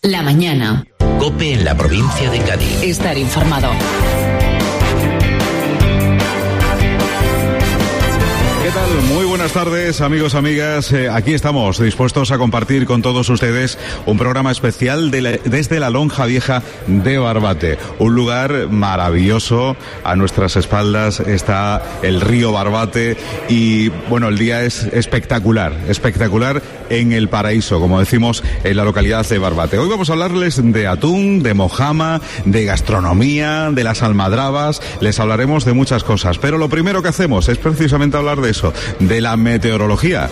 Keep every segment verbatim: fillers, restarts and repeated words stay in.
La mañana. COPE en la provincia de Cádiz. Estar informado. ¿Qué tal? Muy buenas tardes, amigos, amigas. Eh, aquí estamos, dispuestos a compartir con todos ustedes un programa especial de la, desde la Lonja Vieja de Barbate. Un lugar maravilloso. A nuestras espaldas está el río Barbate y, bueno, el día es espectacular, espectacular en el paraíso, como decimos, en la localidad de Barbate. Hoy vamos a hablarles de atún, de mojama, de gastronomía, de las almadrabas. Les hablaremos de muchas cosas, pero lo primero que hacemos es precisamente hablar de eso, de la meteorología.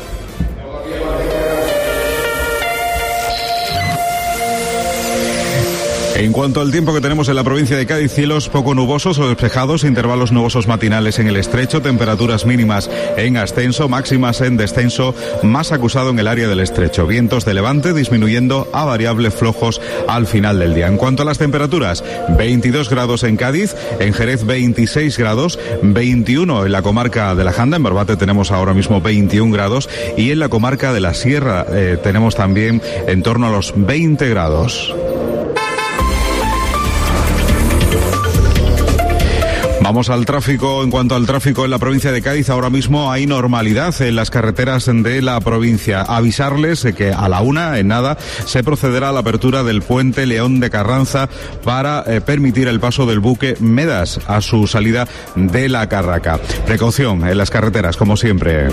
En cuanto al tiempo que tenemos en la provincia de Cádiz, cielos poco nubosos o despejados, intervalos nubosos matinales en el estrecho, temperaturas mínimas en ascenso, máximas en descenso, más acusado en el área del estrecho, vientos de levante disminuyendo a variables flojos al final del día. En cuanto a las temperaturas, veintidós grados en Cádiz, en Jerez veintiséis grados, veintiuno en la comarca de la Janda, en Barbate tenemos ahora mismo veintiún grados y en la comarca de la Sierra eh, tenemos también en torno a los veinte grados. Vamos al tráfico. En cuanto al tráfico en la provincia de Cádiz, ahora mismo hay normalidad en las carreteras de la provincia. Avisarles que a la una, en nada, se procederá a la apertura del puente León de Carranza para eh, permitir el paso del buque Medas a su salida de la Carraca. Precaución en las carreteras, como siempre.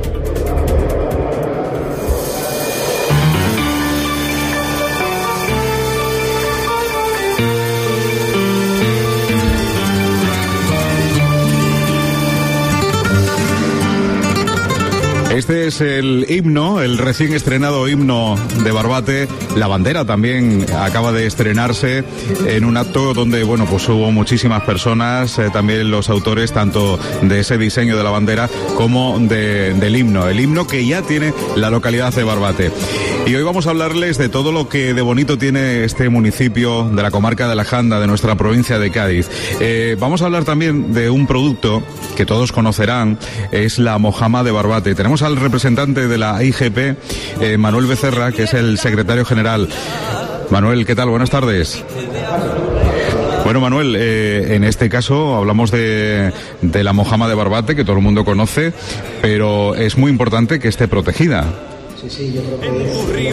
Este es el himno, el recién estrenado himno de Barbate. La bandera también acaba de estrenarse en un acto donde, bueno, pues hubo muchísimas personas, eh, también los autores tanto de ese diseño de la bandera como de, del himno. El himno que ya tiene la localidad de Barbate. Y hoy vamos a hablarles de todo lo que de bonito tiene este municipio de la comarca de la Janda, de nuestra provincia de Cádiz. Eh, vamos a hablar también de un producto que todos conocerán, es la mojama de Barbate. Tenemos al representante de la I G P, eh, Manuel Becerra, que es el secretario general. Manuel, ¿qué tal? Buenas tardes. Bueno, Manuel, eh, en este caso hablamos de, de la mojama de Barbate, que todo el mundo conoce, pero es muy importante que esté protegida. Sí, sí, yo creo que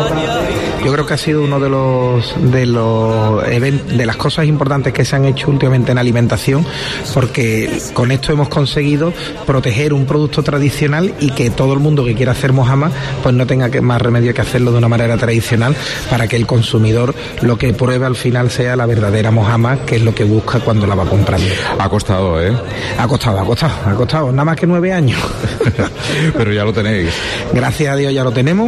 yo creo que ha sido uno de los de los event, de las cosas importantes que se han hecho últimamente en alimentación, porque con esto hemos conseguido proteger un producto tradicional y que todo el mundo que quiera hacer mojama pues no tenga que, más remedio que hacerlo de una manera tradicional, para que el consumidor lo que pruebe al final sea la verdadera mojama, que es lo que busca cuando la va comprando. Ha costado, ¿eh? Ha costado, ha costado, ha costado, nada más que nueve años. Pero ya lo tenéis. Gracias a Dios ya lo tenemos.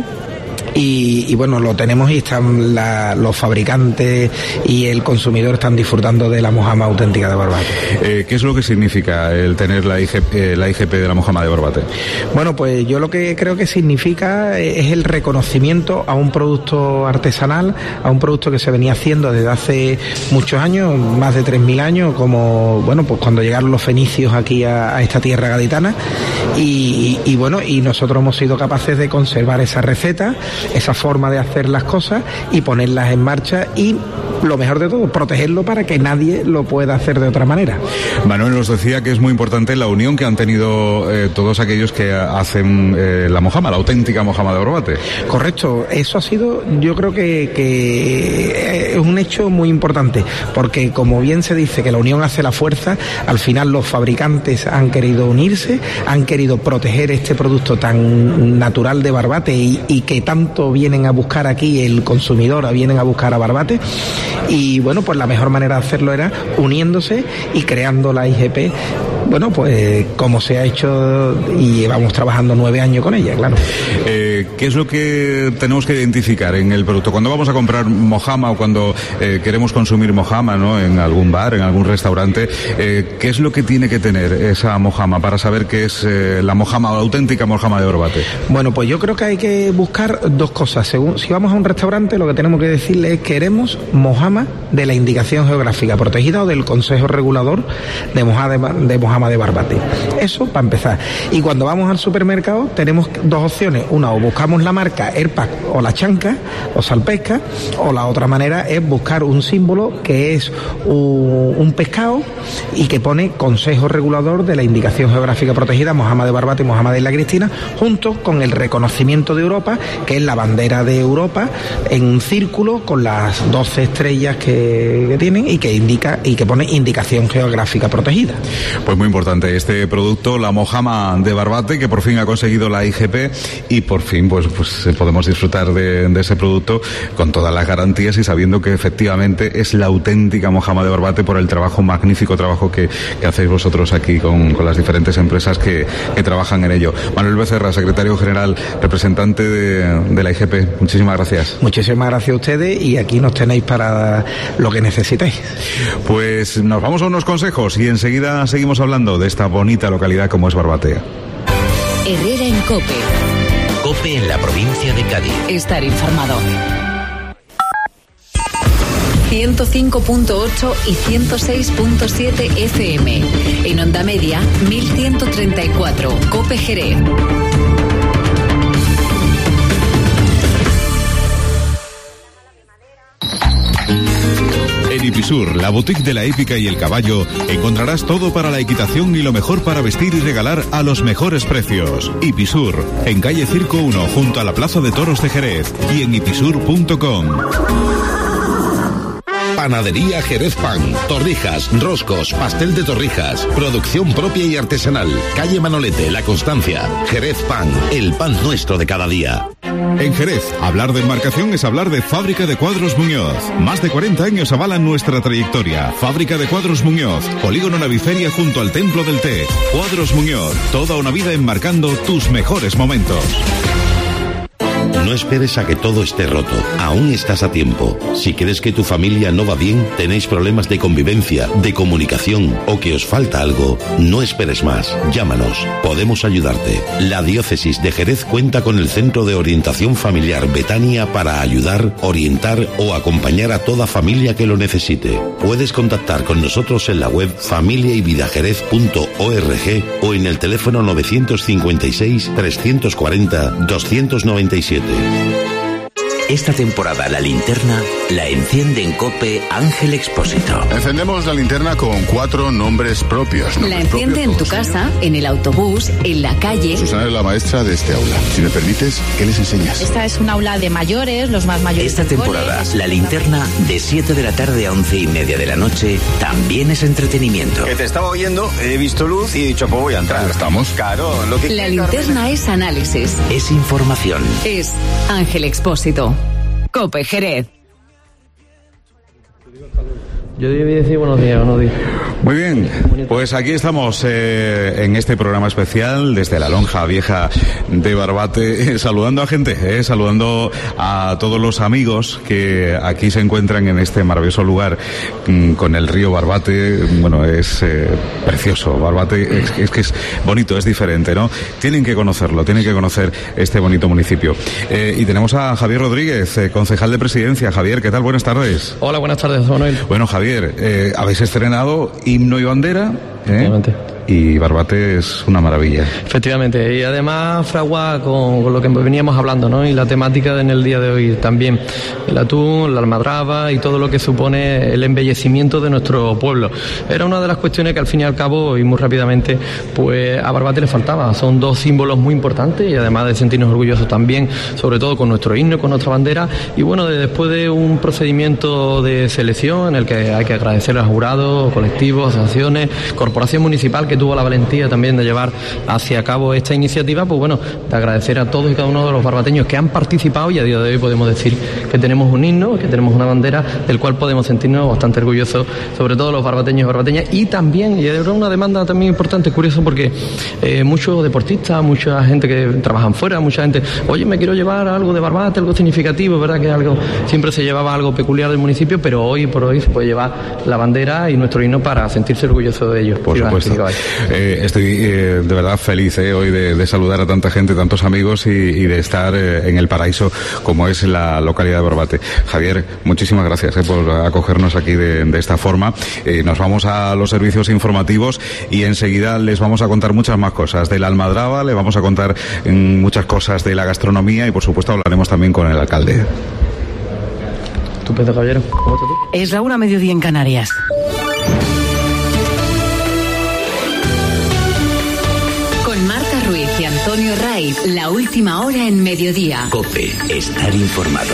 Y, y bueno, lo tenemos y están la, los fabricantes y el consumidor están disfrutando de la mojama auténtica de Barbate. Eh, ¿Qué es lo que significa el tener la I G P, eh, la I G P de la mojama de Barbate? Bueno, pues yo lo que creo que significa es el reconocimiento a un producto artesanal, a un producto que se venía haciendo desde hace muchos años, más de tres mil años, como, bueno, pues cuando llegaron los fenicios aquí a, a esta tierra gaditana. Y, y, y bueno, y nosotros hemos sido capaces de conservar esa receta, esa forma de hacer las cosas y ponerlas en marcha y, lo mejor de todo, protegerlo para que nadie lo pueda hacer de otra manera. Manuel nos decía que es muy importante la unión que han tenido eh, todos aquellos que hacen eh, la mojama, la auténtica mojama de Barbate. Correcto, eso ha sido, yo creo que, que es un hecho muy importante, porque como bien se dice que la unión hace la fuerza, al final los fabricantes han querido unirse, han querido proteger este producto tan natural de Barbate y, y que tanto vienen a buscar aquí el consumidor, vienen a buscar a Barbate. Y bueno, pues la mejor manera de hacerlo era uniéndose y creando la I G P, bueno, pues como se ha hecho, y llevamos trabajando nueve años con ella, claro. Eh, ¿Qué es lo que tenemos que identificar en el producto? Cuando vamos a comprar mojama o cuando eh, queremos consumir mojama, ¿no?, en algún bar, en algún restaurante, eh, ¿qué es lo que tiene que tener esa mojama para saber que es eh, la mojama, la auténtica mojama de Barbate? Bueno, pues yo creo que hay que buscar dos cosas. Según, si vamos a un restaurante, lo que tenemos que decirle es: queremos mojama de la indicación geográfica protegida o del Consejo Regulador de mojama de, de, mojama Mojama de Barbate. Eso para empezar. Y cuando vamos al supermercado tenemos dos opciones. Una, o buscamos la marca Airpac o la Chanca o Salpesca, o la otra manera es buscar un símbolo que es un, un pescado y que pone Consejo Regulador de la Indicación Geográfica Protegida Mojama de Barbate y Mojama de Isla Cristina, junto con el reconocimiento de Europa, que es la bandera de Europa en un círculo con las doce estrellas que, que tienen y que indica y que pone Indicación Geográfica Protegida. Pues muy importante este producto, la Mojama de Barbate, que por fin ha conseguido la I G P y por fin pues, pues podemos disfrutar de, de ese producto con todas las garantías y sabiendo que efectivamente es la auténtica Mojama de Barbate por el trabajo, magnífico trabajo que, que hacéis vosotros aquí con, con las diferentes empresas que, que trabajan en ello. Manuel Becerra, secretario general, representante de, de la I G P, muchísimas gracias. Muchísimas gracias a ustedes y aquí nos tenéis para lo que necesitéis. Pues nos vamos a unos consejos y enseguida seguimos hablando de esta bonita localidad como es Barbate. Herrera en COPE. COPE en la provincia de Cádiz. Estar informado. ciento cinco punto ocho y ciento seis punto siete F M. En onda media, mil ciento treinta y cuatro. COPE Jerez. En Ipisur, la boutique de la hípica y el caballo, encontrarás todo para la equitación y lo mejor para vestir y regalar a los mejores precios. Ipisur, en calle Circo uno, junto a la Plaza de Toros de Jerez, y en ipisur punto com. Panadería Jerez Pan, torrijas, roscos, pastel de torrijas, producción propia y artesanal. Calle Manolete, La Constancia. Jerez Pan, el pan nuestro de cada día. En Jerez, hablar de embarcación es hablar de Fábrica de Cuadros Muñoz. Más de cuarenta años avalan nuestra trayectoria. Fábrica de Cuadros Muñoz, polígono Naviferia junto al Templo del Té. Cuadros Muñoz, toda una vida enmarcando tus mejores momentos. No esperes a que todo esté roto. Aún estás a tiempo. Si crees que tu familia no va bien, tenéis problemas de convivencia, de comunicación o que os falta algo, no esperes más. Llámanos. Podemos ayudarte. La Diócesis de Jerez cuenta con el Centro de Orientación Familiar Betania para ayudar, orientar o acompañar a toda familia que lo necesite. Puedes contactar con nosotros en la web familia y vida jerez punto org o en el teléfono novecientos cincuenta y seis, trescientos cuarenta, doscientos noventa y siete. Esta temporada la linterna la enciende en COPE Ángel Expósito. Encendemos la linterna con cuatro nombres propios. Nombres la enciende propios, en tu casa, en el autobús, en la calle. Susana es la maestra de este aula. Si me permites, ¿qué les enseñas? Esta es un aula de mayores, los más mayores. Esta temporada la linterna de siete de la tarde a once y media de la noche también es entretenimiento. Que te estaba oyendo, he visto luz y he dicho, pues voy a entrar. ¿Estamos? Claro, lo que... La linterna es análisis. Es información. Es Ángel Expósito. COPE Jerez. Yo debí decir buenos días, buenos días. Muy bien, pues aquí estamos eh, en este programa especial desde la Lonja Vieja de Barbate, eh, saludando a gente, eh, saludando a todos los amigos que aquí se encuentran en este maravilloso lugar mm, con el río Barbate. Bueno, es eh, precioso, Barbate es, es que es bonito, es diferente, ¿no? Tienen que conocerlo, tienen que conocer este bonito municipio. Eh, y tenemos a Javier Rodríguez, eh, concejal de Presidencia. Javier, ¿qué tal? Buenas tardes. Hola, buenas tardes, José Manuel. Bueno, Javier, eh, habéis estrenado Himno y Bandera, ¿eh? Y Barbate es una maravilla. Efectivamente, y además fragua con, con lo que veníamos hablando, ¿no? Y la temática en el día de hoy también, el atún, la almadraba y todo lo que supone el embellecimiento de nuestro pueblo. Era una de las cuestiones que al fin y al cabo, y muy rápidamente, pues a Barbate le faltaba. Son dos símbolos muy importantes y además de sentirnos orgullosos también, sobre todo con nuestro himno, con nuestra bandera. Y bueno, después de un procedimiento de selección en el que hay que agradecer al jurado, colectivos, asociaciones, corporación municipal que tuvo la valentía también de llevar hacia cabo esta iniciativa, pues bueno, de agradecer a todos y cada uno de los barbateños que han participado, y a día de hoy podemos decir que tenemos un himno, que tenemos una bandera del cual podemos sentirnos bastante orgullosos, sobre todo los barbateños y barbateñas. Y también, y era una demanda también importante, curioso, porque eh, muchos deportistas, mucha gente que trabajan fuera, mucha gente, oye, me quiero llevar algo de Barbate, algo significativo, ¿verdad? Que algo siempre se llevaba algo peculiar del municipio, pero hoy por hoy se puede llevar la bandera y nuestro himno para sentirse orgulloso de ellos. Por supuesto. Eh, estoy eh, de verdad feliz eh, hoy de, de saludar a tanta gente, tantos amigos y, y de estar eh, en el paraíso como es la localidad de Barbate. Javier, muchísimas gracias eh, por acogernos aquí de, de esta forma. Eh, nos vamos a los servicios informativos y enseguida les vamos a contar muchas más cosas de la Almadraba, le vamos a contar mm, muchas cosas de la gastronomía y por supuesto hablaremos también con el alcalde. Estupendo, caballero. ¿Cómo estás tú? Es la una, mediodía en Canarias. Con Marta Ruiz y Antonio Raiz, la última hora en mediodía. COPE, estar informado.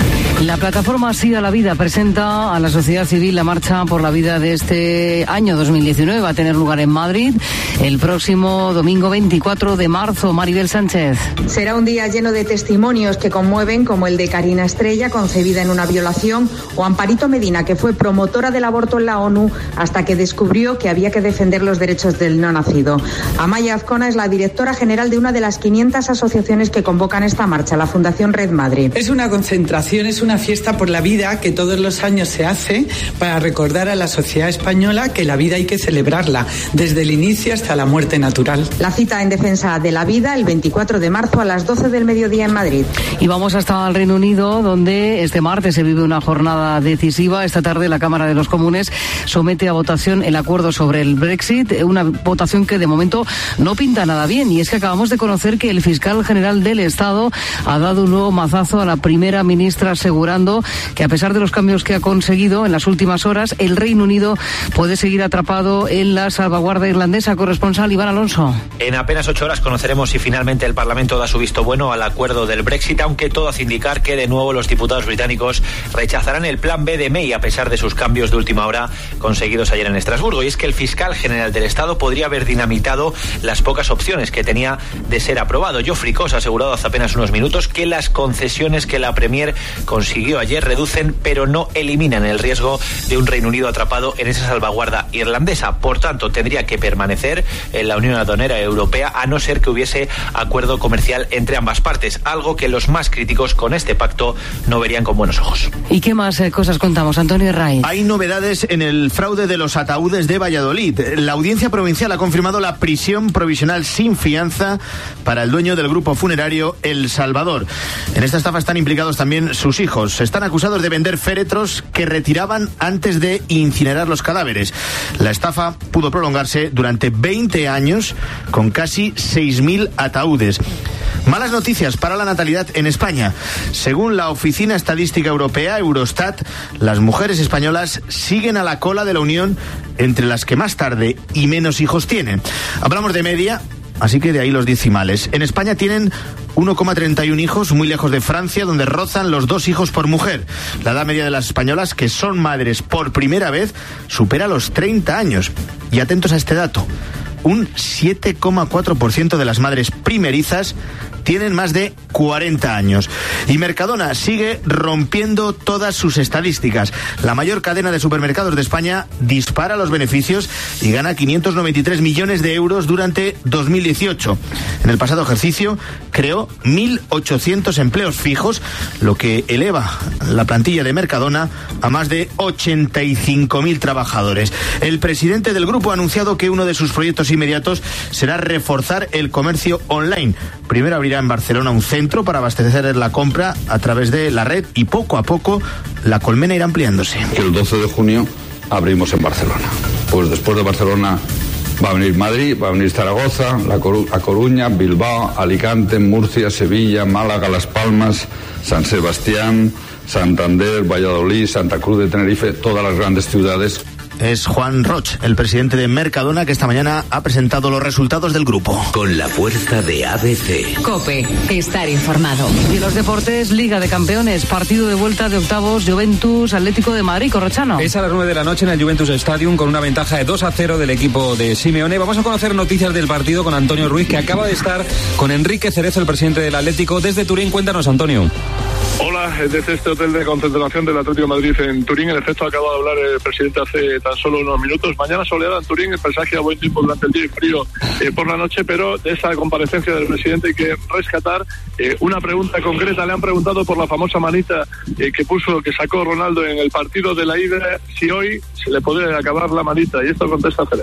La plataforma Sí a la Vida presenta a la sociedad civil la marcha por la vida de este año dos mil diecinueve. Va a tener lugar en Madrid el próximo domingo veinticuatro de marzo. Maribel Sánchez. Será un día lleno de testimonios que conmueven, como el de Karina Estrella, concebida en una violación, o Amparito Medina, que fue promotora del aborto en la ONU hasta que descubrió que había que defender los derechos del no nacido. Amaya Azcona es la directora general de una de las quinientas asociaciones que convocan esta marcha, la Fundación Red Madrid. Es una concentración, es una fiesta por la vida que todos los años se hace para recordar a la sociedad española que la vida hay que celebrarla, desde el inicio hasta la muerte natural. La cita en defensa de la vida el veinticuatro de marzo a las doce del mediodía en Madrid. Y vamos hasta el Reino Unido, donde este martes se vive una jornada decisiva. Esta tarde la Cámara de los Comunes somete a votación el acuerdo sobre el Brexit, una votación que de momento no pinta nada bien. Y es que acabamos de conocer que el fiscal general del Estado ha dado un nuevo mazazo a la primera ministra, asegurando que a pesar de los cambios que ha conseguido en las últimas horas, el Reino Unido puede seguir atrapado en la salvaguarda irlandesa. Corresponsal Iván Alonso. En apenas ocho horas conoceremos si finalmente el Parlamento da su visto bueno al acuerdo del Brexit, aunque todo hace indicar que de nuevo los diputados británicos rechazarán el plan B de May a pesar de sus cambios de última hora conseguidos ayer en Estrasburgo. Y es que el fiscal general del Estado podría haber dinamitado las pocas opciones que tenía de ser aprobado. Geoffrey Coss ha asegurado hace apenas unos minutos que las concesiones que la Premier consiguió ayer reducen pero no eliminan el riesgo de un Reino Unido atrapado en esa salvaguarda irlandesa. Por tanto, tendría que permanecer en la Unión Aduanera Europea a no ser que hubiese acuerdo comercial entre ambas partes, algo que los más críticos con este pacto no verían con buenos ojos. ¿Y qué más eh, cosas contamos, Antonio Raiz? Hay novedades en el fraude de los ataúdes de Valladolid. La Audiencia Provincial ha confirmado la prisión provisional sin fianza para el dueño del grupo funerario El Salvador. En esta estafa están implicados también sus hijos. Están acusados de vender féretros que retiraban antes de incinerar los cadáveres. La estafa pudo prolongarse durante veinte años con casi seis mil ataúdes. Malas noticias para la natalidad en España. Según la Oficina Estadística Europea, Eurostat, las mujeres españolas siguen a la cola de la Unión entre las que más tarde y menos hijos tienen. Hablamos de media, así que de ahí los decimales. En España tienen uno coma treinta y uno hijos, muy lejos de Francia, donde rozan los dos hijos por mujer. La edad media de las españolas que son madres por primera vez supera los treinta años. Y atentos a este dato, un siete coma cuatro por ciento de las madres primerizas tienen más de cuarenta años. Y Mercadona sigue rompiendo todas sus estadísticas. La mayor cadena de supermercados de España dispara los beneficios y gana quinientos noventa y tres millones de euros durante dos mil dieciocho. En el pasado ejercicio creó mil ochocientos empleos fijos, lo que eleva la plantilla de Mercadona a más de ochenta y cinco mil trabajadores. El presidente del grupo ha anunciado que uno de sus proyectos inmediatos será reforzar el comercio online. Primero abrirá en Barcelona un centro para abastecer la compra a través de la red y poco a poco la colmena irá ampliándose. El doce de junio abrimos en Barcelona. Pues después de Barcelona va a venir Madrid, va a venir Zaragoza, La Coru- a Coruña, Bilbao, Alicante, Murcia, Sevilla, Málaga, Las Palmas, San Sebastián, Santander, Valladolid, Santa Cruz de Tenerife, todas las grandes ciudades. Es Juan Roch, el presidente de Mercadona, que esta mañana ha presentado los resultados del grupo. Con la fuerza de A B C. COPE, estar informado. Y los deportes, Liga de Campeones, partido de vuelta de octavos, Juventus, Atlético de Madrid, Corrochano. Es a las nueve de la noche en el Juventus Stadium con una ventaja de dos a cero del equipo de Simeone. Vamos a conocer noticias del partido con Antonio Ruiz, que acaba de estar con Enrique Cerezo, el presidente del Atlético, desde Turín. Cuéntanos, Antonio. Hola, desde este hotel de concentración del Atlético de Madrid en Turín. En efecto, acaba de hablar el presidente hace tan solo unos minutos. Mañana soleada en Turín, el paisaje a buen tiempo durante el día y frío eh, por la noche, pero de esa comparecencia del presidente hay que rescatar eh, una pregunta concreta. Le han preguntado por la famosa manita eh, que puso, que sacó Ronaldo en el partido de la ida, si hoy se le podría acabar la manita, y esto contesta Cerezo.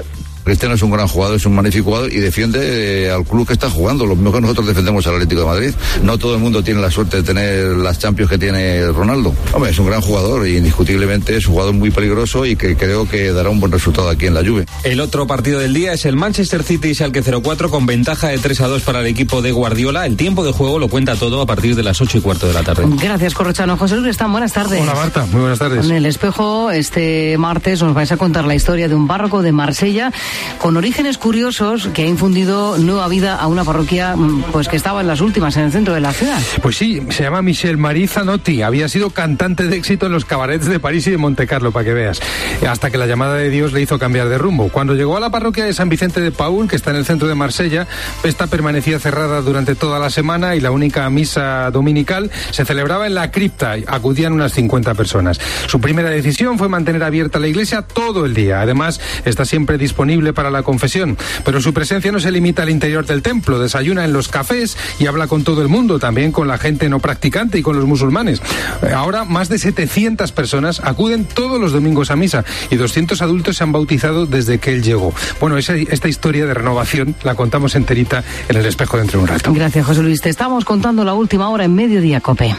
Cristiano es un gran jugador, es un magnífico jugador y defiende eh, al club que está jugando. Lo mismo que nosotros defendemos al Atlético de Madrid. No todo el mundo tiene la suerte de tener las Champions que tiene Ronaldo. Hombre, es un gran jugador y indiscutiblemente es un jugador muy peligroso y que creo que dará un buen resultado aquí en la Juve. El otro partido del día es el Manchester City y Schalke cero cuatro con ventaja de tres a dos para el equipo de Guardiola. El tiempo de juego lo cuenta todo a partir de las ocho y cuarto de la tarde. Gracias, Corrochano. José Luis Están, buenas tardes. Hola, Marta, muy buenas tardes. En El Espejo, este martes os vais a contar la historia de un párroco de Marsella con orígenes curiosos que ha infundido nueva vida a una parroquia pues que estaba en las últimas en el centro de la ciudad. Pues sí, se llama Michel Marie Zanotti, había sido cantante de éxito en los cabarets de París y de Montecarlo, para que veas, hasta que la llamada de Dios le hizo cambiar de rumbo. Cuando llegó a la parroquia de San Vicente de Paúl, que está en el centro de Marsella, esta permanecía cerrada durante toda la semana y la única misa dominical se celebraba en la cripta, acudían unas cincuenta personas. Su primera decisión fue mantener abierta la iglesia todo el día, además está siempre disponible para la confesión, pero su presencia no se limita al interior del templo, desayuna en los cafés y habla con todo el mundo, también con la gente no practicante y con los musulmanes. Ahora más de setecientas personas acuden todos los domingos a misa y doscientos adultos se han bautizado desde que él llegó. Bueno, esa, esta historia de renovación la contamos enterita en El Espejo dentro de un rato. Gracias, José Luis. Te estamos contando la última hora en Mediodía COPE.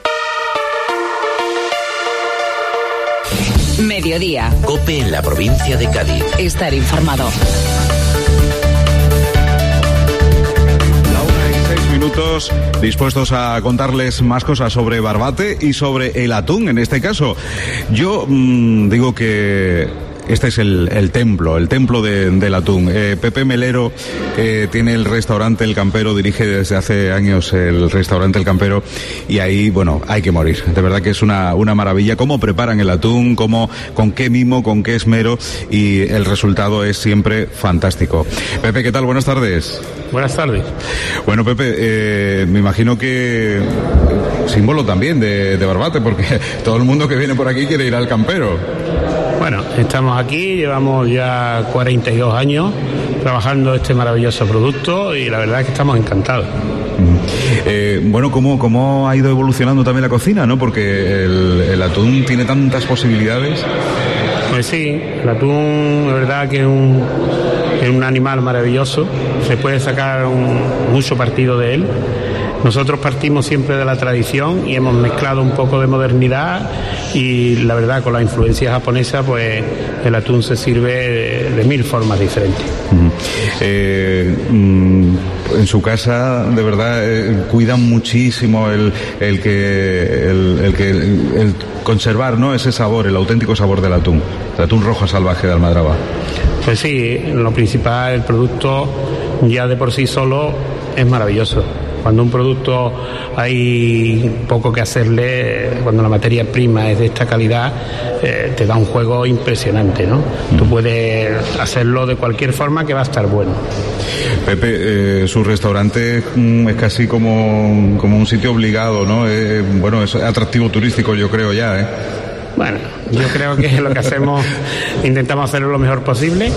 Mediodía. COPE en la provincia de Cádiz. Estar informado. Minutos dispuestos a contarles más cosas sobre Barbate y sobre el atún en este caso. Yo mmm, digo que este es el, el templo, el templo de, del atún. Eh, Pepe Melero eh, tiene el restaurante El Campero, dirige desde hace años el restaurante El Campero y ahí, bueno, hay que morir. De verdad que es una, una maravilla cómo preparan el atún, cómo, con qué mimo, con qué esmero y el resultado es siempre fantástico. Pepe, ¿qué tal? Buenas tardes. Buenas tardes. Bueno, Pepe, eh, me imagino que símbolo también de, de Barbate, porque todo el mundo que viene por aquí quiere ir al Campero. Bueno, estamos aquí, llevamos ya cuarenta y dos años trabajando este maravilloso producto y la verdad es que estamos encantados. Eh, bueno, ¿cómo, ¿cómo ha ido evolucionando también la cocina, no? Porque el, el atún tiene tantas posibilidades. Pues sí, el atún, la verdad que es un, es un animal maravilloso, se puede sacar un, mucho partido de él. Nosotros partimos siempre de la tradición y hemos mezclado un poco de modernidad y la verdad con la influencia japonesa pues el atún se sirve de, de mil formas diferentes. Uh-huh. Eh, mm, en su casa de verdad eh, cuidan muchísimo el, el que el, el que el, el conservar, ¿no?, ese sabor, el auténtico sabor del atún, el atún rojo salvaje de Almadraba. Pues sí, lo principal, el producto ya de por sí solo es maravilloso. Cuando un producto hay poco que hacerle, cuando la materia prima es de esta calidad, eh, te da un juego impresionante, ¿no? Mm. Tú puedes hacerlo de cualquier forma que va a estar bueno. Pepe, eh, su restaurante mm, es casi como, como un sitio obligado, ¿no? Eh, bueno, es atractivo turístico, yo creo ya, ¿eh? Bueno, yo creo que lo que hacemos, intentamos hacerlo lo mejor posible,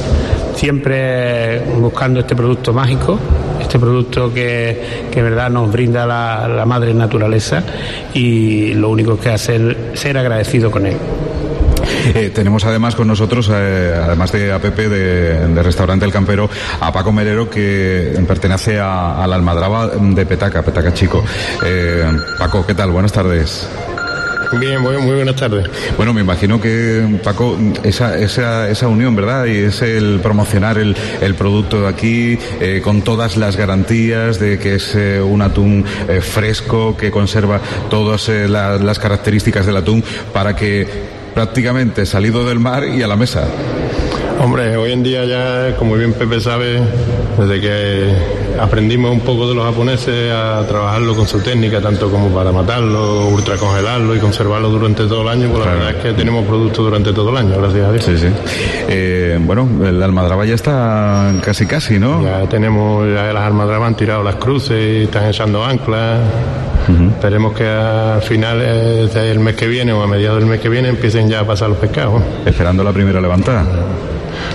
siempre buscando este producto mágico, este producto que, que en verdad nos brinda la, la madre naturaleza y lo único que hacer es ser agradecido con él. Eh, tenemos además con nosotros, eh, además de a Pepe de, de Restaurante El Campero, a Paco Melero, que pertenece a, a la Almadraba de Petaca, Petaca Chico. Eh, Paco, ¿qué tal? Buenas tardes. Bien, muy, muy buenas tardes. Bueno, me imagino que, Paco, esa, esa, esa unión, ¿verdad? Y es el promocionar el, el producto de aquí eh, con todas las garantías de que es eh, un atún eh, fresco, que conserva todas eh, la, las características del atún para que prácticamente salido del mar y a la mesa. Hombre, hoy en día ya, como bien Pepe sabe, desde que aprendimos un poco de los japoneses a trabajarlo con su técnica, tanto como para matarlo, ultracongelarlo y conservarlo durante todo el año, pues claro, la verdad es que tenemos productos durante todo el año, gracias a Dios. Sí, sí. Eh, bueno, el Almadraba ya está casi casi, ¿no? Ya tenemos, ya las Almadrabas han tirado las cruces y están echando anclas. Uh-huh. Esperemos que a finales del mes que viene o a mediados del mes que viene empiecen ya a pasar los pescados. Esperando la primera levantada.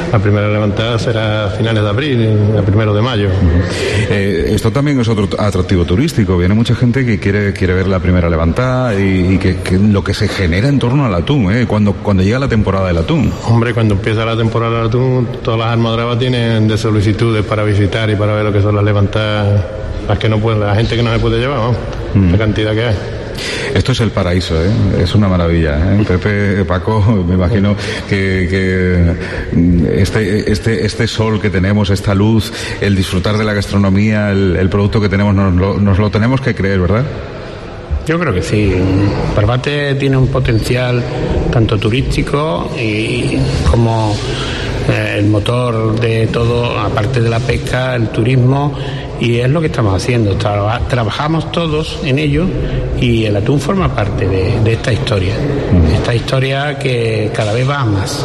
la primera levantada será a finales de abril, a primero de mayo. Eh, esto también es otro atractivo turístico. Viene mucha gente que quiere quiere ver la primera levantada y, y que, que lo que se genera en torno al atún, ¿eh? cuando, cuando llega la temporada del atún. Hombre, cuando empieza la temporada del atún, todas las almadrabas tienen de solicitudes para visitar y para ver lo que son las levantadas, las que no pueden, la gente que no se puede llevar, ¿no? Mm. La cantidad que hay. Esto es el paraíso, ¿eh? Es una maravilla, ¿eh? Pepe, Paco, me imagino que, que este, este, este sol que tenemos, esta luz, el disfrutar de la gastronomía, el, el producto que tenemos, nos lo, nos lo tenemos que creer, ¿verdad? Yo creo que sí. Barbate tiene un potencial tanto turístico y como eh, el motor de todo, aparte de la pesca, el turismo, y es lo que estamos haciendo. Traba, trabajamos todos en ello y el atún forma parte de, de esta historia. Esta historia que cada vez va más.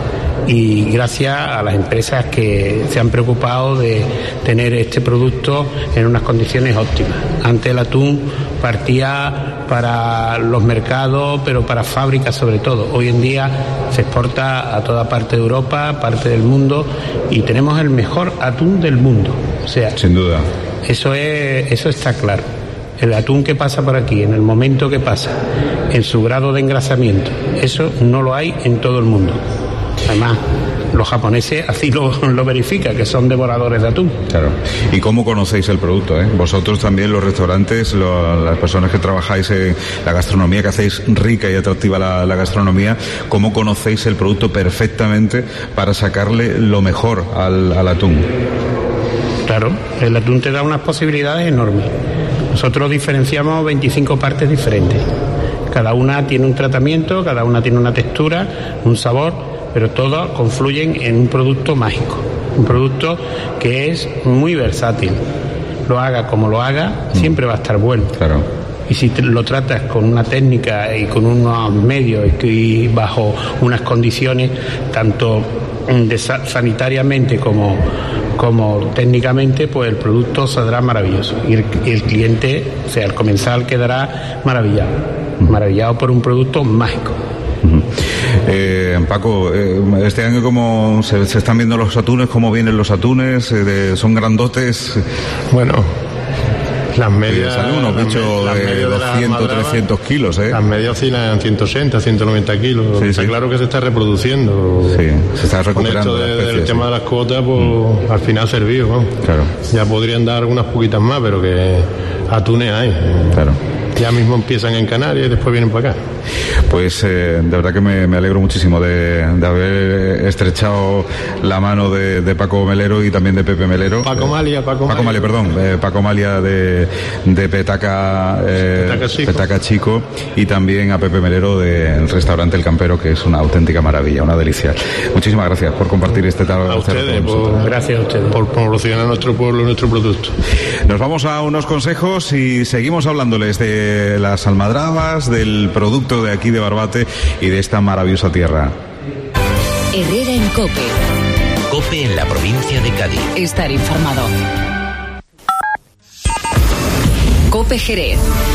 Y gracias a las empresas que se han preocupado de tener este producto en unas condiciones óptimas. Antes el atún partía para los mercados, pero para fábricas sobre todo. Hoy en día se exporta a toda parte de Europa, parte del mundo, y tenemos el mejor atún del mundo. O sea, sin duda. Eso es, eso está claro. El atún que pasa por aquí, en el momento que pasa, en su grado de engrasamiento, eso no lo hay en todo el mundo. Además, los japoneses así lo, lo verifican, que son devoradores de atún. Claro. ¿Y cómo conocéis el producto? Eh? Vosotros también, los restaurantes, lo, las personas que trabajáis en la gastronomía, que hacéis rica y atractiva la, la gastronomía, ¿cómo conocéis el producto perfectamente para sacarle lo mejor al, al atún? Claro, el atún te da unas posibilidades enormes. Nosotros diferenciamos veinticinco partes diferentes. Cada una tiene un tratamiento, cada una tiene una textura, un sabor, pero todas confluyen en un producto mágico, un producto que es muy versátil. Lo haga como lo haga, siempre va a estar bueno. Claro. Y si te lo tratas con una técnica y con unos medios y bajo unas condiciones, tanto de sanitariamente como, como técnicamente, pues el producto saldrá maravilloso. Y el, el cliente, o sea, el comensal quedará maravillado, maravillado por un producto mágico. Eh, Paco, eh, este año cómo se, se están viendo los atunes, cómo vienen los atunes, eh, de, son grandotes. Bueno, las medias, salen unos bichos de doscientos, trescientos kilos, ¿eh? Las medias oscilan en ciento ochenta, ciento noventa kilos. Sí, está sí. Claro que se está reproduciendo. Sí, se está recuperando. Con esto de, especie, del sí. tema de las cuotas, pues mm. al final servido, ¿no? Claro. Ya podrían dar algunas poquitas más, pero que atunes hay. Claro. Ya mismo empiezan en Canarias y después vienen para acá. Pues eh, de verdad que me, me alegro muchísimo de, de haber estrechado la mano de, de Paco Melero y también de Pepe Melero. Paco Malia, Paco Malia. Paco Malia, perdón. Eh, Paco Malia de, de Petaca, eh, Petaca, Chico. Petaca Chico, y también a Pepe Melero del restaurante El Campero, que es una auténtica maravilla, una delicia. Muchísimas gracias por compartir este tal. A ustedes, por, gracias a ustedes por promocionar nuestro pueblo y nuestro producto. Nos vamos a unos consejos y seguimos hablándoles de las almadrabas, del producto de aquí de Barbate y de esta maravillosa tierra. Herrera en COPE. COPE en la provincia de Cádiz. Estar informado. COPE Jerez.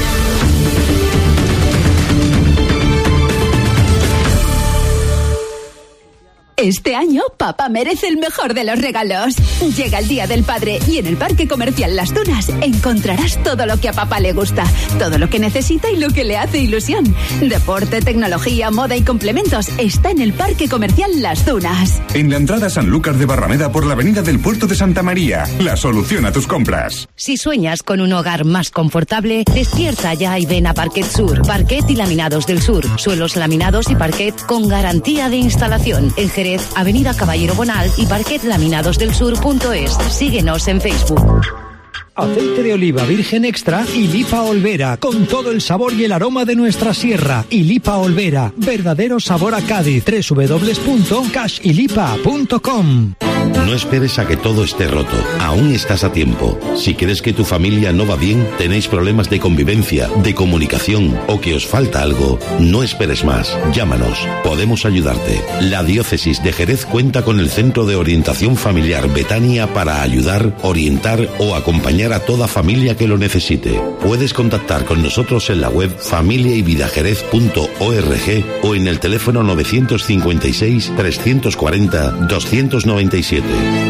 Este año, papá merece el mejor de los regalos. Llega el Día del Padre y en el Parque Comercial Las Dunas encontrarás todo lo que a papá le gusta, todo lo que necesita y lo que le hace ilusión. Deporte, tecnología, moda y complementos está en el Parque Comercial Las Dunas. En la entrada Sanlúcar de Barrameda por la avenida del Puerto de Santa María, la solución a tus compras. Si sueñas con un hogar más confortable, despierta ya y ven a Parquet Sur. Parquet y laminados del Sur. Suelos laminados y parquet con garantía de instalación. En Jerez, Avenida Caballero Bonal y parquet laminados del sur punto es. Síguenos en Facebook. Aceite de oliva virgen extra y Lipa Olvera, con todo el sabor y el aroma de nuestra sierra. Y Lipa Olvera, verdadero sabor a Cádiz. doble u doble u doble u punto cash y lipa punto com. No esperes a que todo esté roto. Aún estás a tiempo. Si crees que tu familia no va bien, tenéis problemas de convivencia, de comunicación o que os falta algo, no esperes más. Llámanos. Podemos ayudarte. La Diócesis de Jerez cuenta con el Centro de Orientación Familiar Betania para ayudar, orientar o acompañar a toda familia que lo necesite. Puedes contactar con nosotros en la web familia y vida jerez punto org o en el teléfono novecientos cincuenta y seis, trescientos cuarenta, doscientos noventa y siete.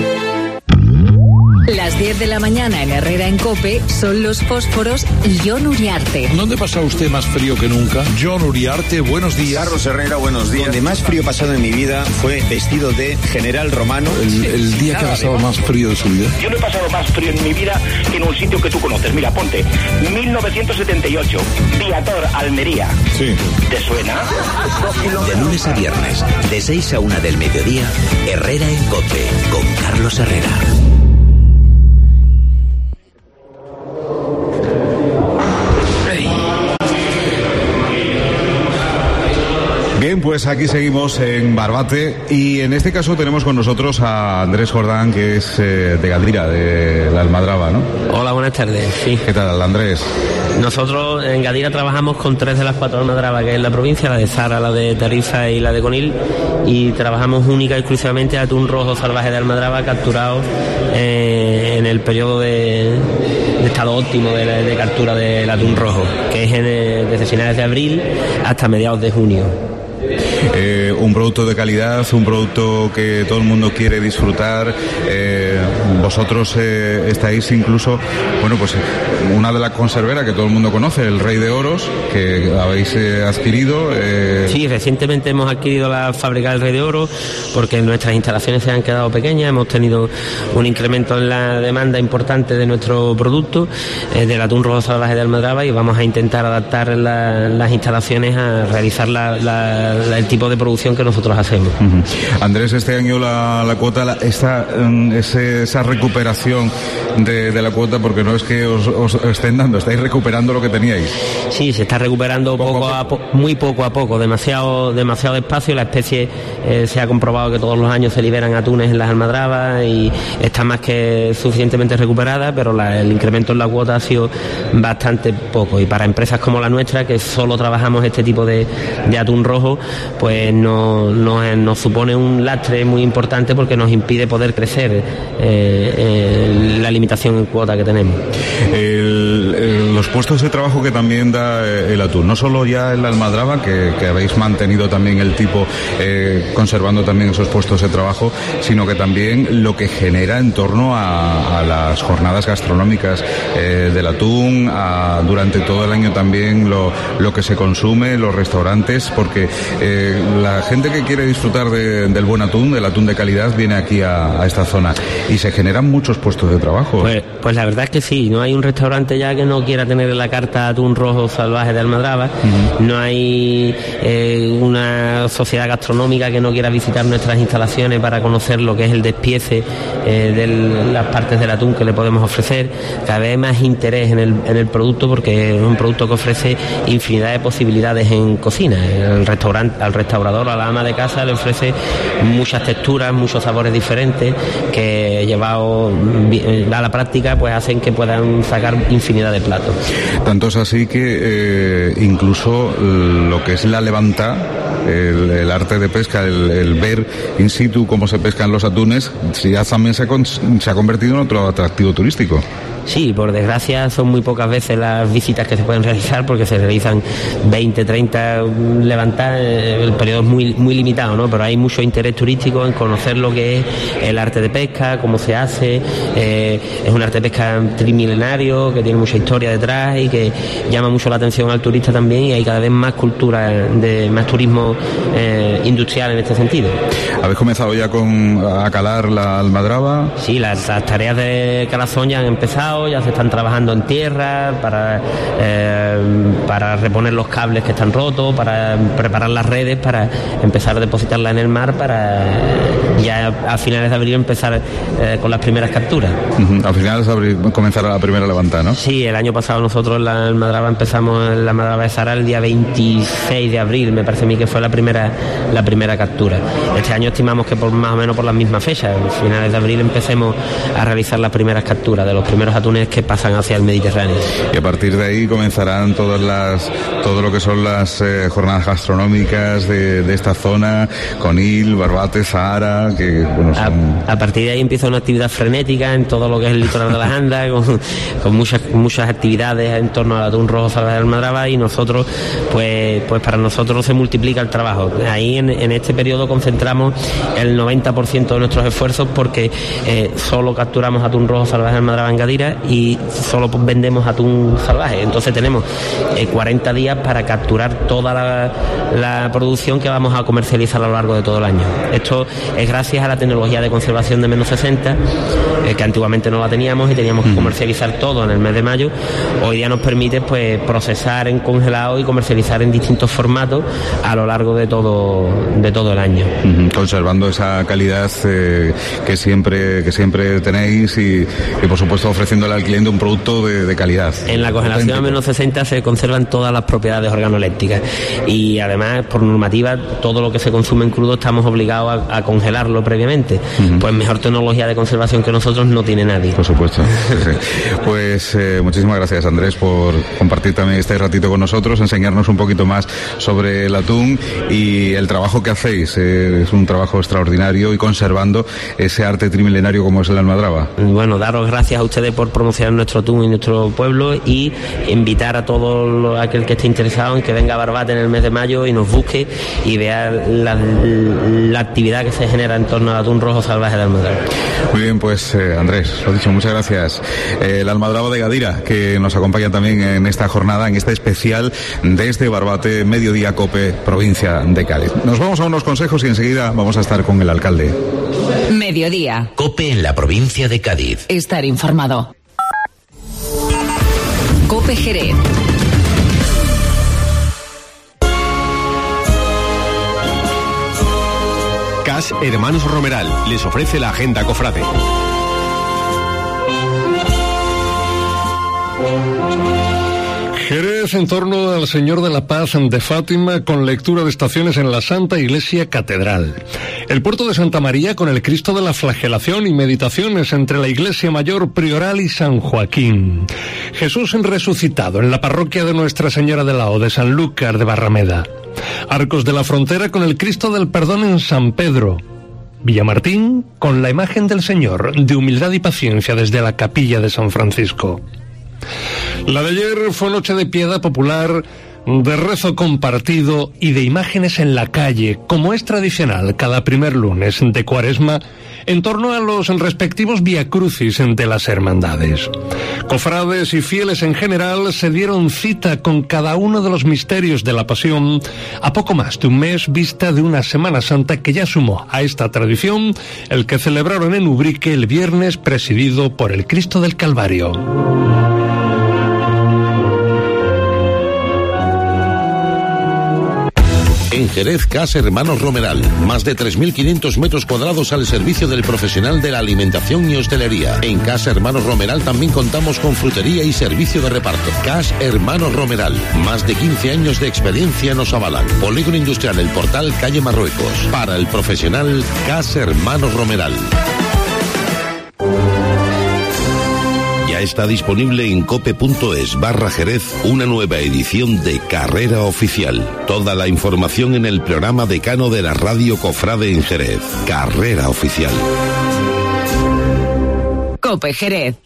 Las diez de la mañana en Herrera en COPE son los fósforos y John Uriarte. ¿Dónde pasa usted más frío que nunca? John Uriarte, buenos días. Carlos Herrera, buenos días. Donde más frío pasado en mi vida fue vestido de general romano. El, el día que ha pasado más frío de su vida. Yo no he pasado más frío en mi vida que en un sitio que tú conoces. Mira, ponte, mil novecientos setenta y ocho, Viator, Almería. Sí. ¿Te suena? De lunes a viernes, de seis a una del mediodía, Herrera en COPE, con Carlos Herrera. Bien, pues aquí seguimos en Barbate y en este caso tenemos con nosotros a Andrés Jordán, que es eh, de Gadira, de la Almadraba, ¿no? Hola, buenas tardes. Sí. ¿Qué tal, Andrés? Nosotros en Gadira trabajamos con tres de las cuatro almadrabas que hay en la provincia, la de Zara, la de Tarifa y la de Conil, y trabajamos única y exclusivamente atún rojo salvaje de almadraba capturado eh, en el periodo de, de estado óptimo de, de captura del atún rojo, que es en el, desde finales de abril hasta mediados de junio. Eh, un producto de calidad, un producto que todo el mundo quiere disfrutar. Eh, vosotros eh, estáis incluso, bueno, pues una de las conserveras que todo el mundo conoce, el Rey de Oros, que habéis eh, adquirido. Eh... Sí, recientemente hemos adquirido la fábrica del Rey de Oro porque nuestras instalaciones se han quedado pequeñas, hemos tenido un incremento en la demanda importante de nuestro producto, eh, del atún rojo salvaje de Almadraba, y vamos a intentar adaptar la, las instalaciones a realizar la, la el tipo de producción que nosotros hacemos. Uh-huh. Andrés, este año la, la cuota, la, esta, ese, esa recuperación de, de la cuota, porque no es que os, os estén dando, estáis recuperando lo que teníais. Sí, se está recuperando poco, poco a poco, muy poco a poco, demasiado, demasiado despacio. La especie eh, se ha comprobado que todos los años se liberan atunes en las almadrabas y está más que suficientemente recuperada, pero la, el incremento en la cuota ha sido bastante poco, y para empresas como la nuestra, que solo trabajamos este tipo de, de atún rojo, pues no, no, nos supone un lastre muy importante porque nos impide poder crecer eh, eh, la limitación en cuota que tenemos. El, el, los puestos de trabajo que también da el atún, no solo ya en la almadraba, que, que habéis mantenido también el tipo, eh, conservando también esos puestos de trabajo, sino que también lo que genera en torno a, a las jornadas gastronómicas eh, del atún, a, durante todo el año también lo, lo que se consume, los restaurantes, porque eh, la gente que quiere disfrutar de, del buen atún, del atún de calidad, viene aquí a, a esta zona y se generan muchos puestos de trabajo. Pues, pues la verdad es que sí, no hay un restaurante ya que no quiera tener en la carta atún rojo salvaje de Almadraba, uh-huh. No hay eh, una sociedad gastronómica que no quiera visitar nuestras instalaciones para conocer lo que es el despiece eh, de las partes del atún que le podemos ofrecer. Cada vez hay más interés en el, en el producto porque es un producto que ofrece infinidad de posibilidades en cocina. El restaurante, al restaurador, a la ama de casa, le ofrece muchas texturas, muchos sabores diferentes que, llevado a la práctica, pues hacen que puedan sacar infinidad de platos. Tanto es así que eh, incluso lo que es la levanta, el, el arte de pesca, el, el ver in situ cómo se pescan los atunes, ya también se, con, se ha convertido en otro atractivo turístico. Sí, por desgracia son muy pocas veces las visitas que se pueden realizar porque se realizan veinte, treinta levantadas, el periodo es muy, muy limitado, ¿no? Pero hay mucho interés turístico en conocer lo que es el arte de pesca, cómo se hace, eh, es un arte de pesca trimilenario que tiene mucha historia detrás y que llama mucho la atención al turista también, y hay cada vez más cultura, de más turismo eh, industrial en este sentido. ¿Habéis comenzado ya con a calar la almadraba? Sí, las, las tareas de calazón ya han empezado, ya se están trabajando en tierra para, eh, para reponer los cables que están rotos, para preparar las redes, para empezar a depositarlas en el mar, para ya a finales de abril empezar eh, con las primeras capturas. Uh-huh. A finales de abril comenzará la primera levantada, ¿no? Sí, el año pasado nosotros en la Almadraba empezamos en la Almadraba de Zara el día veintiséis de abril, me parece a mí que fue la primera la primera captura. Este año estimamos que por más o menos por las mismas fechas, a finales de abril, empecemos a realizar las primeras capturas de los primeros atunes que pasan hacia el Mediterráneo. Y a partir de ahí comenzarán todas las todo lo que son las eh, jornadas gastronómicas de, de esta zona, Conil, Barbate, Zahara, que bueno, son... a, a partir de ahí empieza una actividad frenética en todo lo que es el litoral de las Andas, con, con muchas muchas actividades en torno al atún rojo salvaje de Almadraba, y nosotros pues pues para nosotros se multiplica el trabajo. Ahí en, en este periodo concentramos el noventa por ciento de nuestros esfuerzos, porque eh, solo capturamos atún rojo salvaje de Almadraba en Gadira y solo vendemos atún salvaje. Entonces tenemos eh, cuarenta días para capturar toda la, la producción que vamos a comercializar a lo largo de todo el año. Esto es gracias a la tecnología de conservación de menos sesenta, eh, que antiguamente no la teníamos y teníamos que comercializar todo en el mes de mayo. Hoy día nos permite pues procesar en congelado y comercializar en distintos formatos a lo largo de todo de todo el año. Uh-huh. Conservando esa calidad eh, que siempre que siempre tenéis y, y por supuesto ofreciéndole al cliente un producto de, de calidad. En la congelación a menos sesenta se conservan todas las propiedades organolépticas, y además por normativa todo lo que se consume en crudo estamos obligados a, a congelarlo previamente. Uh-huh. Pues mejor tecnología de conservación que nosotros no tiene nadie. Por supuesto. Sí. Pues eh, muchísimas gracias, Andrés, por compartir también este ratito con nosotros, enseñarnos un poquito más sobre el atún y el trabajo que hacéis. Eh, es un trabajo extraordinario, y conservando ese arte trimilenario como es el almadraba. Bueno, daros gracias a ustedes por promocionar nuestro atún y nuestro pueblo, y invitar a todo lo, aquel que esté interesado en que venga a Barbate en el mes de mayo y nos busque y vea la, la actividad que se genera en torno al atún rojo salvaje de Almadraba. Muy bien, pues eh, Andrés, lo dicho, muchas gracias. Eh, el almadraba de Gadira, que nos acompaña también en esta jornada, en este especial desde Barbate, Mediodía Cope, provincia de Cádiz. Nos vamos a unos consejos y enseguida vamos a estar con el alcalde. Mediodía. Cope en la provincia de Cádiz. Estar informado. Cope Jerez. Cash Hermanos Romeral les ofrece la agenda cofrade. Jerez en torno al Señor de la Paz de Fátima, con lectura de estaciones en la Santa Iglesia Catedral. El puerto de Santa María con el Cristo de la Flagelación y meditaciones entre la Iglesia Mayor Prioral y San Joaquín. Jesús resucitado en la parroquia de Nuestra Señora de la O de Sanlúcar de Barrameda. Arcos de la Frontera con el Cristo del Perdón en San Pedro. Villamartín con la imagen del Señor de humildad y paciencia desde la capilla de San Francisco. La de ayer fue noche de piedad popular, de rezo compartido y de imágenes en la calle, como es tradicional cada primer lunes de Cuaresma, en torno a los respectivos viacrucis de las hermandades. Cofrades y fieles en general se dieron cita con cada uno de los misterios de la Pasión a poco más de un mes vista de una Semana Santa que ya sumó a esta tradición el que celebraron en Ubrique el viernes, presidido por el Cristo del Calvario. En Jerez, Casa Hermanos Romeral. Más de tres mil quinientos metros cuadrados al servicio del profesional de la alimentación y hostelería. En Casa Hermanos Romeral también contamos con frutería y servicio de reparto. Casa Hermanos Romeral. Más de quince años de experiencia nos avalan. Polígono Industrial El Portal, calle Marruecos. Para el profesional, Casa Hermanos Romeral. Ya está disponible en cope.es barra Jerez una nueva edición de Carrera Oficial. Toda la información en el programa decano de la Radio Cofrade en Jerez. Carrera Oficial. Cope Jerez.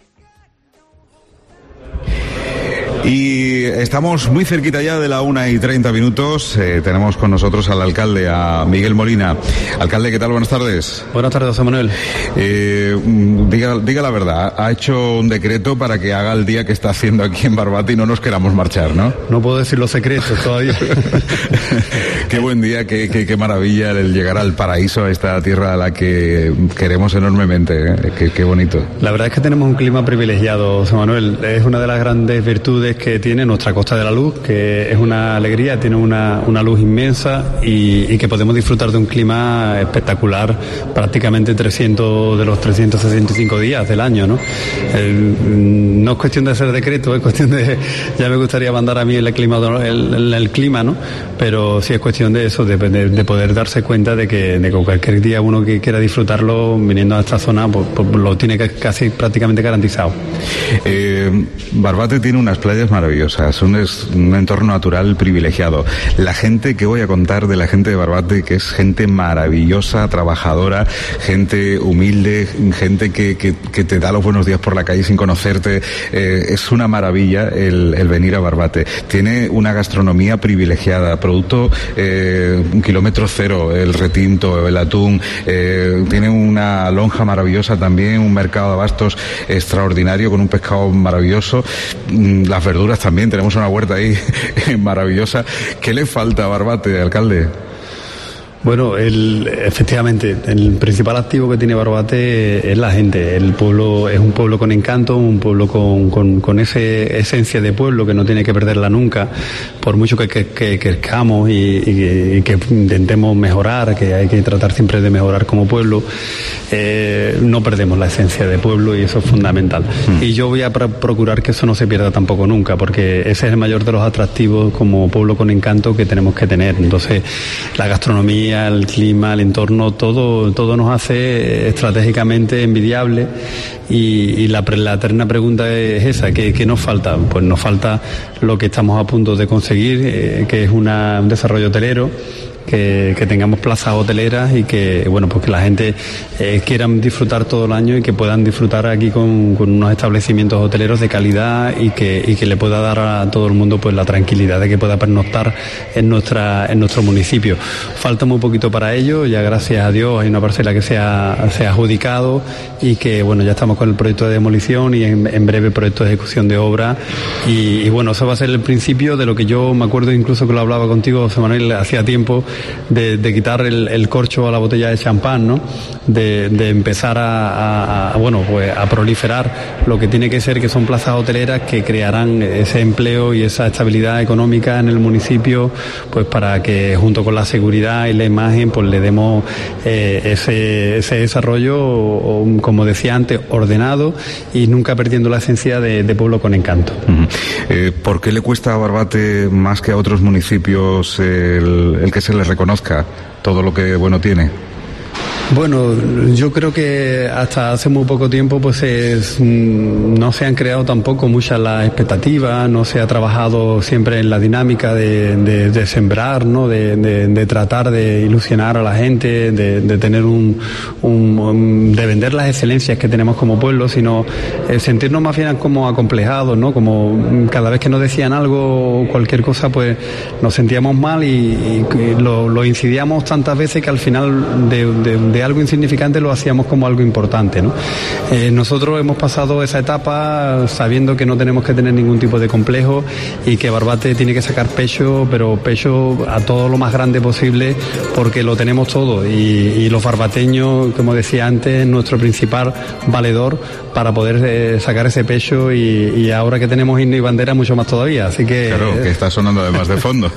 Y estamos muy cerquita ya de la una y treinta minutos. Eh, tenemos con nosotros al alcalde, a Miguel Molina. Alcalde, ¿qué tal? Buenas tardes. Buenas tardes, José Manuel. Eh, diga, diga la verdad, ha hecho un decreto para que haga el día que está haciendo aquí en Barbate y no nos queramos marchar, ¿no? No puedo decir los secretos todavía. Qué buen día, qué, qué, qué maravilla el llegar al paraíso, a esta tierra a la que queremos enormemente, ¿eh? Qué, qué bonito. La verdad es que tenemos un clima privilegiado, José Manuel. Es una de las grandes virtudes que tiene nuestra Costa de la Luz, que es una alegría, tiene una, una luz inmensa y, y que podemos disfrutar de un clima espectacular prácticamente trescientos de los trescientos sesenta y cinco días del año, ¿no? El, no es cuestión de hacer decreto, es cuestión de, ya me gustaría mandar a mí el clima, el, el, el clima, ¿no? Pero sí es cuestión de eso, de, de, de poder darse cuenta de que, de que cualquier día uno que quiera disfrutarlo viniendo a esta zona, pues, pues lo tiene casi prácticamente garantizado. Eh, Barbate tiene unas playas maravillosas, un, es, un entorno natural privilegiado. La gente que voy a contar de la gente de Barbate, que es gente maravillosa, trabajadora, gente humilde, gente que, que, que te da los buenos días por la calle sin conocerte. Eh, es una maravilla el, el venir a Barbate. Tiene una gastronomía privilegiada, producto eh, un kilómetro cero, el retinto, el atún. Eh, tiene una lonja maravillosa también, un mercado de abastos extraordinario con un pescado maravilloso. Las verduras también, tenemos una huerta ahí maravillosa. ¿Qué le falta a Barbate, alcalde? Bueno, el, efectivamente, el principal activo que tiene Barbate es la gente. El pueblo es un pueblo con encanto, un pueblo con, con, con esa esencia de pueblo que no tiene que perderla nunca, por mucho que, que, que crezcamos y, y, y que intentemos mejorar, que hay que tratar siempre de mejorar como pueblo, eh, no perdemos la esencia de pueblo y eso es fundamental. Mm. Y yo voy a pro- procurar que eso no se pierda tampoco nunca, porque ese es el mayor de los atractivos como pueblo con encanto que tenemos que tener. Entonces, la gastronomía, el clima, el entorno, todo, todo nos hace estratégicamente envidiable y, y la, la eterna pregunta es esa, ¿qué, qué nos falta? Pues nos falta lo que estamos a punto de conseguir, eh, que es una, un desarrollo hotelero. Que, que tengamos plazas hoteleras y que, bueno, pues que la gente eh, quieran disfrutar todo el año y que puedan disfrutar aquí con, con unos establecimientos hoteleros de calidad y que, y que le pueda dar a todo el mundo pues la tranquilidad de que pueda pernoctar en nuestra en nuestro municipio. Falta muy poquito para ello, ya gracias a Dios hay una parcela que se ha, se ha adjudicado y que, bueno, ya estamos con el proyecto de demolición y en, en breve proyecto de ejecución de obra y, y bueno, eso va a ser el principio de lo que yo me acuerdo incluso que lo hablaba contigo, José Manuel, hacía tiempo. De, de quitar el, el corcho a la botella de champán, ¿no? De, de empezar a, a, a, bueno, pues a proliferar lo que tiene que ser, que son plazas hoteleras que crearán ese empleo y esa estabilidad económica en el municipio, pues para que junto con la seguridad y la imagen, pues le demos eh, ese, ese desarrollo, o, o, como decía antes, ordenado y nunca perdiendo la esencia de, de pueblo con encanto. Uh-huh. Eh, ¿Por qué le cuesta a Barbate más que a otros municipios el, el que se les reconozca todo lo que bueno tiene? Bueno, yo creo que hasta hace muy poco tiempo pues es, no se han creado tampoco muchas las expectativas, no se ha trabajado siempre en la dinámica de, de, de sembrar, ¿no? De, de, de tratar de ilusionar a la gente, de, de tener un, un, de vender las excelencias que tenemos como pueblo, sino el sentirnos más bien como acomplejados, ¿no? Como cada vez que nos decían algo, cualquier cosa, pues nos sentíamos mal y, y lo, lo incidíamos tantas veces que al final de, de, de algo insignificante lo hacíamos como algo importante, ¿no? Eh, nosotros hemos pasado esa etapa sabiendo que no tenemos que tener ningún tipo de complejo y que Barbate tiene que sacar pecho, pero pecho a todo lo más grande posible porque lo tenemos todo y, y los barbateños, como decía antes, nuestro principal valedor para poder eh, sacar ese pecho y, y ahora que tenemos himno y bandera mucho más todavía, así que... Claro, que está sonando además de fondo.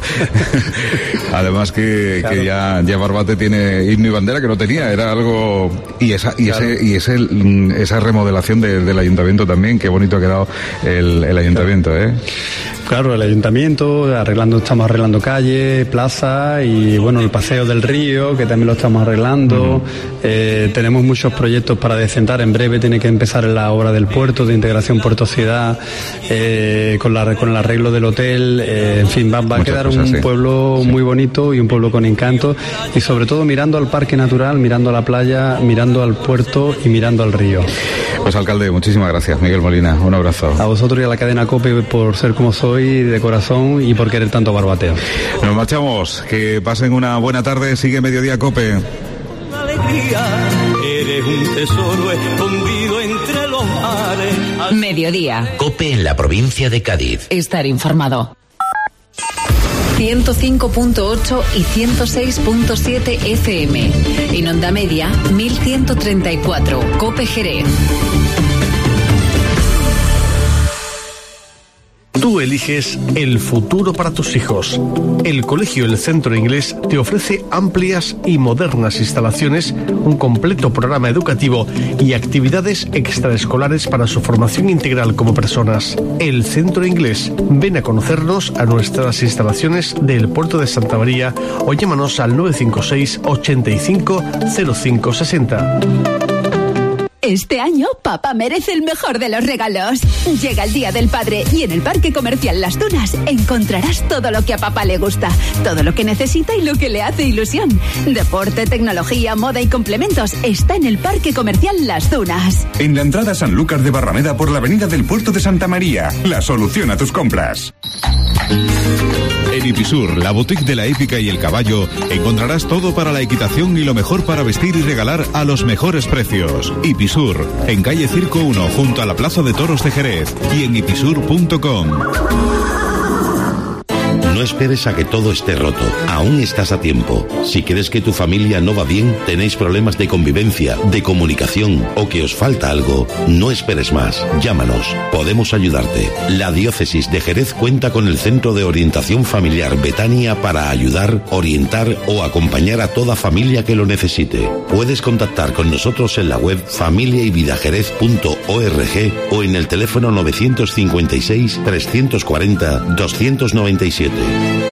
Además que, claro. que ya, ya Barbate tiene himno y bandera que no tenía, era algo y esa y claro. ese y ese esa remodelación de, del ayuntamiento también, qué bonito ha quedado el, el ayuntamiento, claro. ¿eh? Claro, el ayuntamiento, arreglando, estamos arreglando calle, plaza y bueno, el paseo del río, que también lo estamos arreglando. Uh-huh. Eh, tenemos muchos proyectos para decentar. En breve tiene que empezar la obra del puerto, de integración puerto-ciudad, eh, con, la, con el arreglo del hotel. Eh, en fin, va, va a quedar cosas, un sí. pueblo sí. muy bonito y un pueblo con encanto. Y sobre todo mirando al parque natural, mirando a la playa, mirando al puerto y mirando al río. Pues alcalde, muchísimas gracias. Miguel Molina, un abrazo. A vosotros y a la cadena COPE por ser como soy, de corazón y por querer tanto Barbateo. Nos marchamos, que pasen una buena tarde. Sigue Mediodía COPE. Alegría, eres un tesoro escondido entre los mares. Mediodía. COPE en la provincia de Cádiz. Estar informado. ciento cinco punto ocho y ciento seis punto siete F M. En onda media, mil ciento treinta y cuatro. COPE Jerez. Tú eliges el futuro para tus hijos. El Colegio El Centro Inglés te ofrece amplias y modernas instalaciones, un completo programa educativo y actividades extraescolares para su formación integral como personas. El Centro Inglés. Ven a conocernos a nuestras instalaciones del Puerto de Santa María o llámanos al nueve cinco seis, ochenta y cinco, cero cinco sesenta. Este año, papá merece el mejor de los regalos. Llega el Día del Padre y en el Parque Comercial Las Dunas encontrarás todo lo que a papá le gusta, todo lo que necesita y lo que le hace ilusión. Deporte, tecnología, moda y complementos está en el Parque Comercial Las Dunas. En la entrada Sanlúcar de Barrameda por la avenida del Puerto de Santa María, la solución a tus compras. En Ipisur, la boutique de la hípica y el caballo, encontrarás todo para la equitación y lo mejor para vestir y regalar a los mejores precios. Ipisur, en calle Circo uno, junto a la Plaza de Toros de Jerez, y en ipisur punto com. No esperes a que todo esté roto. Aún estás a tiempo. Si crees que tu familia no va bien, tenéis problemas de convivencia, de comunicación o que os falta algo, no esperes más. Llámanos. Podemos ayudarte. La Diócesis de Jerez cuenta con el Centro de Orientación Familiar Betania para ayudar, orientar o acompañar a toda familia que lo necesite. Puedes contactar con nosotros en la web familia y vida jerez punto org o en el teléfono nueve cinco seis, trescientos cuarenta, doscientos noventa y siete.